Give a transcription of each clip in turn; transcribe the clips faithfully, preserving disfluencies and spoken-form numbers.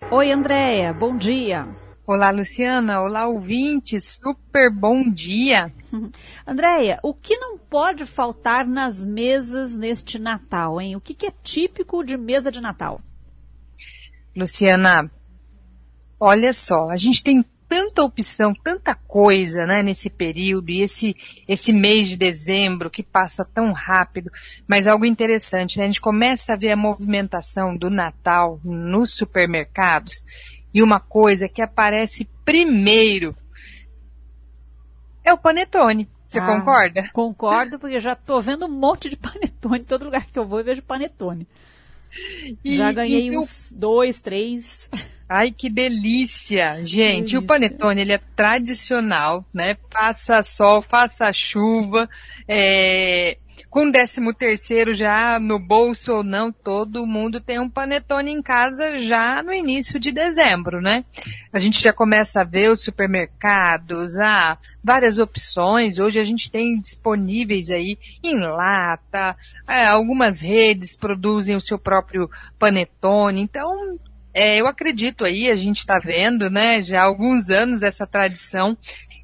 Oi, Andréia, bom dia. Olá, Luciana. Olá, ouvintes. Super bom dia. Andréia, o que não pode faltar nas mesas neste Natal, hein? O que, que é típico de mesa de Natal? Luciana, olha só, a gente tem tanta opção, tanta coisa, né, nesse período, e esse, esse mês de dezembro que passa tão rápido, mas algo interessante, né? A gente começa a ver a movimentação do Natal nos supermercados, e uma coisa que aparece primeiro é o panetone. Você ah, concorda? Concordo, porque já estou vendo um monte de panetone. Todo lugar que eu vou eu vejo panetone. E, já ganhei e uns eu... dois, três. Ai, que delícia, gente. Delícia. O panetone, ele é tradicional, né? Faça sol, faça chuva, é... com décimo terceiro já no bolso ou não, todo mundo tem um panetone em casa já no início de dezembro, né? A gente já começa a ver os supermercados, ah, várias opções. Hoje a gente tem disponíveis aí em lata, é, algumas redes produzem o seu próprio panetone, então... É, eu acredito aí, a gente está vendo, né, já há alguns anos essa tradição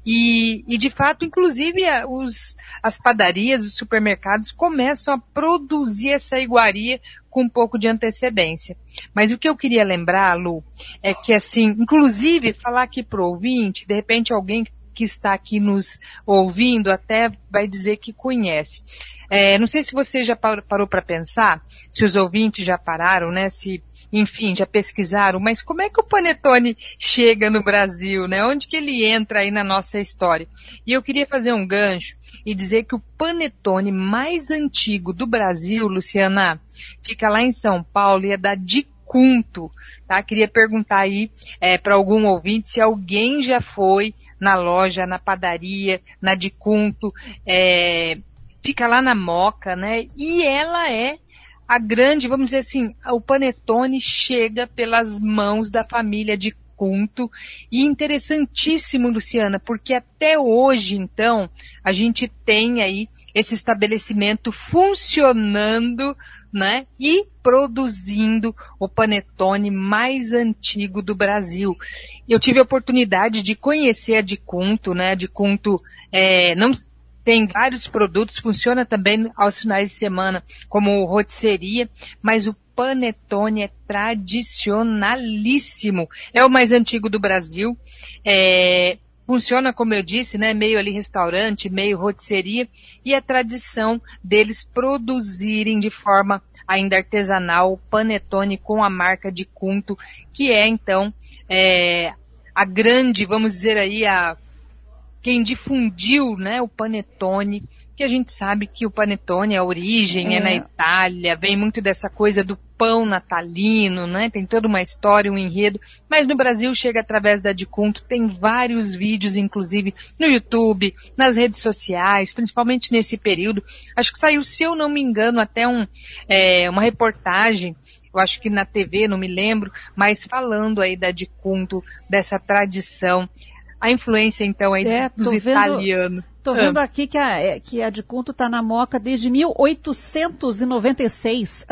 e, e de fato, inclusive, os, as padarias, os supermercados começam a produzir essa iguaria com um pouco de antecedência. Mas o que eu queria lembrar, Lu, é que assim, inclusive, falar aqui pro ouvinte, de repente alguém que está aqui nos ouvindo até vai dizer que conhece. É, não sei se você já parou para pensar, se os ouvintes já pararam, né, se enfim, já pesquisaram, mas como é que o panetone chega no Brasil, né? Onde que ele entra aí na nossa história? E eu queria fazer um gancho e dizer que o panetone mais antigo do Brasil, Luciana, fica lá em São Paulo e é da Dicunto, tá? Queria perguntar aí é, para algum ouvinte se alguém já foi na loja, na padaria, na Dicunto, é, fica lá na Moca, né? E ela é a grande, vamos dizer assim, o panetone chega pelas mãos da família Dicunto e interessantíssimo, Luciana, porque até hoje, então, a gente tem aí esse estabelecimento funcionando, né, e produzindo o panetone mais antigo do Brasil. Eu tive a oportunidade de conhecer a Dicunto, né, a Dicunto, é, não... tem vários produtos, funciona também aos finais de semana como rotisseria, mas o panetone é tradicionalíssimo. É o mais antigo do Brasil. É, funciona, como eu disse, né, meio ali restaurante, meio rotisseria, e a tradição deles produzirem de forma ainda artesanal o panetone com a marca Dicunto, que é então é, a grande, vamos dizer aí, a quem difundiu, né, o panetone, que a gente sabe que o panetone, a origem é, é na Itália, vem muito dessa coisa do pão natalino, né, tem toda uma história, um enredo, mas no Brasil chega através da Dicunto, tem vários vídeos, inclusive, no YouTube, nas redes sociais, principalmente nesse período. Acho que saiu, se eu não me engano, até um, é, uma reportagem, eu acho que na T V, não me lembro, mas falando aí da Dicunto, dessa tradição. A influência, então, aí é, dos vendo, italianos. Estou vendo ah. aqui que a, que a Dicunto está na Moca desde mil oitocentos e noventa e seis.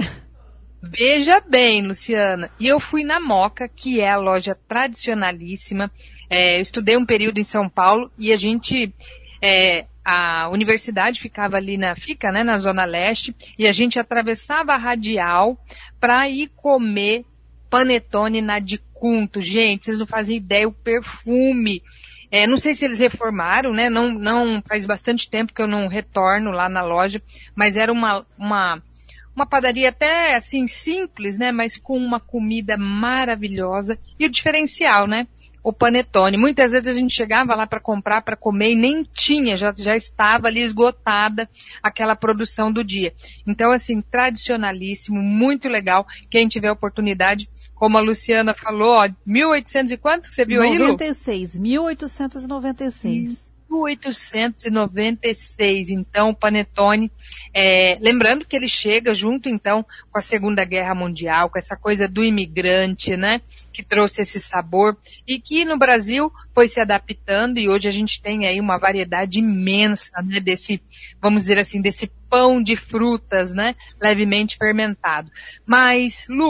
Veja bem, Luciana. E eu fui na Moca, que é a loja tradicionalíssima. É, eu estudei um período em São Paulo e a gente... É, a universidade ficava ali na... Fica, né, na Zona Leste. E a gente atravessava a Radial para ir comer panetone na Dicunto. Gente, vocês não fazem ideia, o perfume. É, não sei se eles reformaram, né? Não, não faz bastante tempo que eu não retorno lá na loja, mas era uma, uma, uma padaria até assim simples, né? Mas com uma comida maravilhosa e o diferencial, né? O panetone. Muitas vezes a gente chegava lá para comprar, para comer e nem tinha, já, já estava ali esgotada aquela produção do dia. Então, assim, tradicionalíssimo, muito legal. Quem tiver oportunidade, como a Luciana falou, ó, mil e oitocentos e quanto que você viu aí, Lu? noventa e seis, mil oitocentos e noventa e seis. mil oitocentos e noventa e seis, então, o panetone, é, lembrando que ele chega junto, então, com a Segunda Guerra Mundial, com essa coisa do imigrante, né, que trouxe esse sabor, e que no Brasil foi se adaptando, e hoje a gente tem aí uma variedade imensa, né, desse, vamos dizer assim, desse pão de frutas, né, levemente fermentado. Mas, Lu,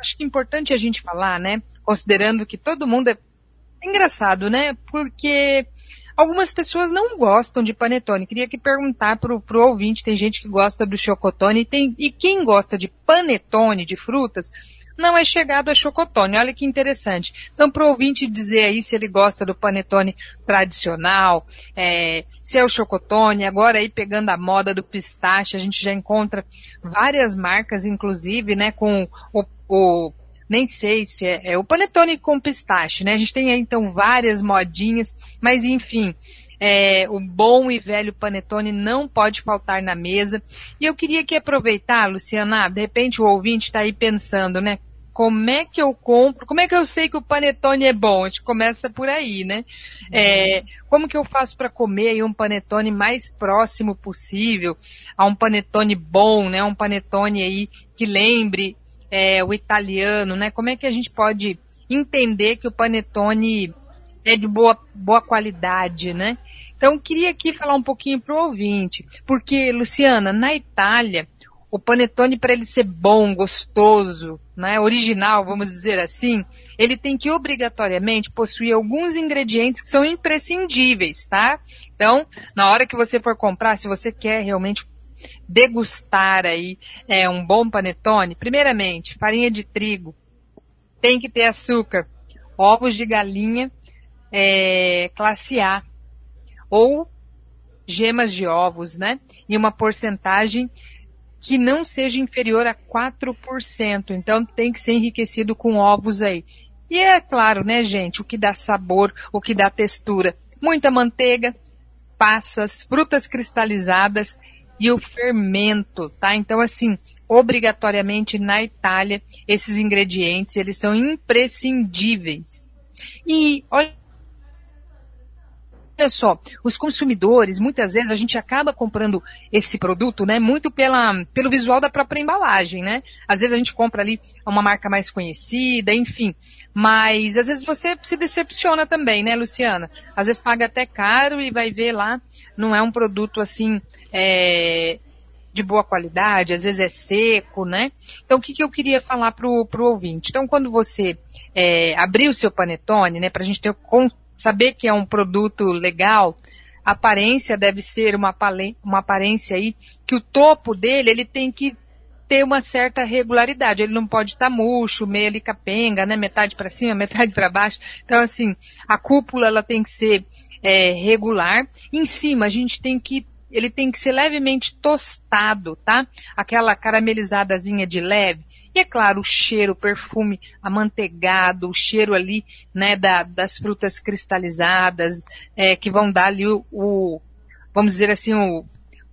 acho que é importante a gente falar, né, considerando que todo mundo é, é engraçado, né, porque algumas pessoas não gostam de panetone. Queria que perguntar pro, pro ouvinte, tem gente que gosta do chocotone, e, tem, e quem gosta de panetone, de frutas, não é chegado a chocotone. Olha que interessante. Então, pro ouvinte dizer aí se ele gosta do panetone tradicional, é, se é o chocotone, agora aí pegando a moda do pistache, a gente já encontra várias marcas, inclusive, né, com o, o nem sei se é, é o panetone com pistache, né? A gente tem aí, então, várias modinhas, mas, enfim, é, o bom e velho panetone não pode faltar na mesa. E eu queria aqui aproveitar, Luciana, de repente o ouvinte está aí pensando, né? Como é que eu compro? Como é que eu sei que o panetone é bom? A gente começa por aí, né? É, como que eu faço para comer aí um panetone mais próximo possível a um panetone bom, né? Um panetone aí que lembre É, o italiano, né? Como é que a gente pode entender que o panetone é de boa, boa qualidade, né? Então, queria aqui falar um pouquinho pro ouvinte, porque, Luciana, na Itália, o panetone, para ele ser bom, gostoso, né? Original, vamos dizer assim, ele tem que obrigatoriamente possuir alguns ingredientes que são imprescindíveis, tá? Então, na hora que você for comprar, se você quer realmente degustar aí é, um bom panetone, primeiramente, farinha de trigo, tem que ter açúcar, ovos de galinha, é, classe A, ou gemas de ovos, né? E uma porcentagem que não seja inferior a quatro por cento, então tem que ser enriquecido com ovos aí. E é claro, né, gente, o que dá sabor, o que dá textura, muita manteiga, passas, frutas cristalizadas, e o fermento, tá? Então, assim, obrigatoriamente na Itália, esses ingredientes, eles são imprescindíveis. E, olha só, os consumidores, muitas vezes a gente acaba comprando esse produto, né, muito pela, pelo visual da própria embalagem, né? Às vezes a gente compra ali uma marca mais conhecida, enfim. Mas, às vezes você se decepciona também, né, Luciana? Às vezes paga até caro e vai ver lá, não é um produto assim, é, de boa qualidade, às vezes é seco, né? Então, o que, que eu queria falar pro, pro ouvinte? Então, quando você é, abrir o seu panetone, né, pra gente ter, com, saber que é um produto legal, a aparência deve ser uma, uma aparência aí, que o topo dele, ele tem que ter uma certa regularidade, ele não pode estar murcho, meio ali capenga, né, metade para cima, metade para baixo. Então, assim, a cúpula, ela tem que ser é, regular. Em cima, a gente tem que, ele tem que ser levemente tostado, tá? Aquela caramelizadazinha de leve. E, é claro, o cheiro, o perfume amanteigado, o cheiro ali, né, da, das frutas cristalizadas, é, que vão dar ali o, o vamos dizer assim, o,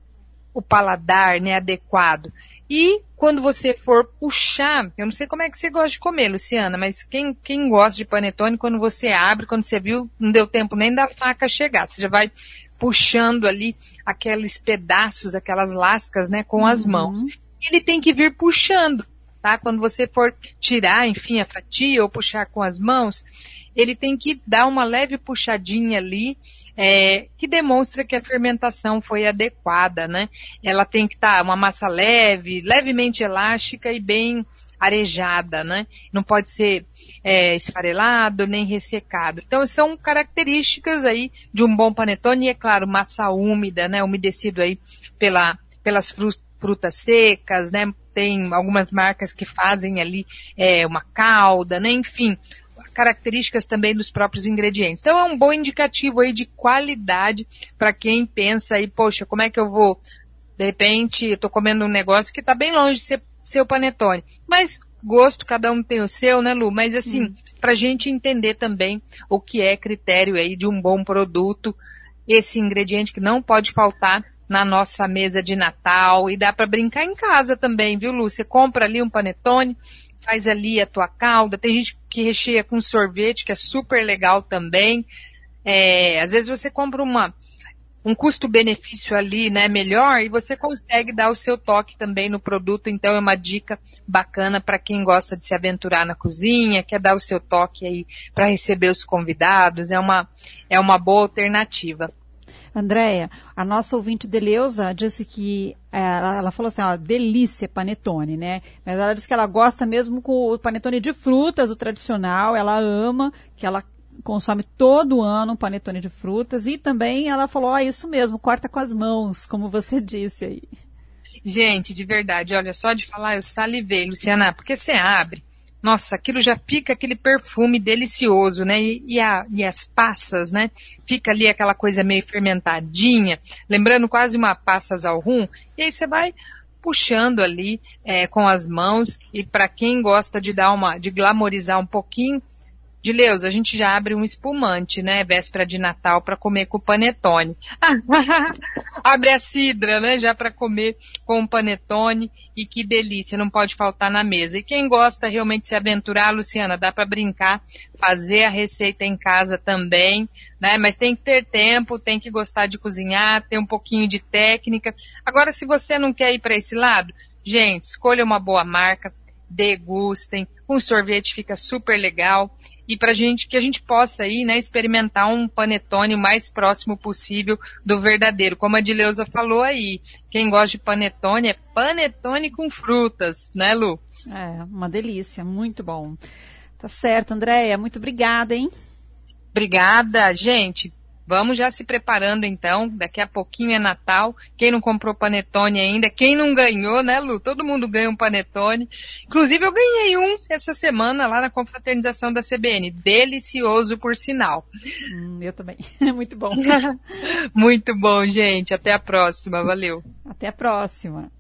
o paladar, né, adequado. E quando você for puxar, eu não sei como é que você gosta de comer, Luciana, mas quem, quem gosta de panetone, quando você abre, quando você viu, não deu tempo nem da faca chegar. Você já vai puxando ali aqueles pedaços, aquelas lascas, né, com as Uhum. mãos. E ele tem que vir puxando, tá? Quando você for tirar, enfim, a fatia ou puxar com as mãos, ele tem que dar uma leve puxadinha ali, É, que demonstra que a fermentação foi adequada, né? Ela tem que estar tá uma massa leve, levemente elástica e bem arejada, né? Não pode ser é, esfarelado nem ressecado. Então, são características aí de um bom panetone e, é claro, massa úmida, né? Umedecido aí pela, pelas frutas secas, né? Tem algumas marcas que fazem ali é, uma calda, né? Enfim, características também dos próprios ingredientes. Então é um bom indicativo aí de qualidade para quem pensa aí, poxa, como é que eu vou, de repente, eu tô comendo um negócio que tá bem longe de ser, ser o panetone. Mas gosto, cada um tem o seu, né, Lu? Mas assim, hum. pra gente entender também o que é critério aí de um bom produto, esse ingrediente que não pode faltar na nossa mesa de Natal, e dá para brincar em casa também, viu, Lu? Você compra ali um panetone, faz ali a tua calda, tem gente que recheia com sorvete, que é super legal também. É, às vezes você compra uma, um custo-benefício ali, né, melhor, e você consegue dar o seu toque também no produto, então é uma dica bacana para quem gosta de se aventurar na cozinha, quer dar o seu toque aí para receber os convidados, é uma, é uma boa alternativa. Andréia, a nossa ouvinte Deleuza disse que, ela, ela falou assim, ó, delícia panetone, né? Mas ela disse que ela gosta mesmo com o panetone de frutas, o tradicional, ela ama, que ela consome todo ano um panetone de frutas, e também ela falou, ó, isso mesmo, corta com as mãos, como você disse aí. Gente, de verdade, olha, só de falar eu salivei, Luciana, porque você abre, nossa, aquilo já fica aquele perfume delicioso, né? E, e, a, e as passas, né? Fica ali aquela coisa meio fermentadinha, lembrando quase uma passas ao rum, e aí você vai puxando ali é, com as mãos, e para quem gosta de dar uma, de glamorizar um pouquinho, Dileus, a gente já abre um espumante, né, véspera de Natal, para comer com o panetone. Abre a cidra, né, já para comer com o panetone, e que delícia, não pode faltar na mesa. E quem gosta realmente de se aventurar, Luciana, dá para brincar, fazer a receita em casa também, né, mas tem que ter tempo, tem que gostar de cozinhar, ter um pouquinho de técnica. Agora, se você não quer ir para esse lado, gente, escolha uma boa marca, degustem, um sorvete fica super legal, e pra gente, que a gente possa aí, né, experimentar um panetone o mais próximo possível do verdadeiro. Como a Dileuza falou aí, quem gosta de panetone é panetone com frutas, né, Lu? É, uma delícia, muito bom. Tá certo, Andréia, muito obrigada, hein? Obrigada, gente. Vamos já se preparando então, daqui a pouquinho é Natal, quem não comprou panetone ainda, quem não ganhou, né, Lu? Todo mundo ganha um panetone. Inclusive eu ganhei um essa semana lá na confraternização da C B N, delicioso por sinal. Hum, eu também, muito bom. Muito bom, gente, até a próxima, valeu. Até a próxima.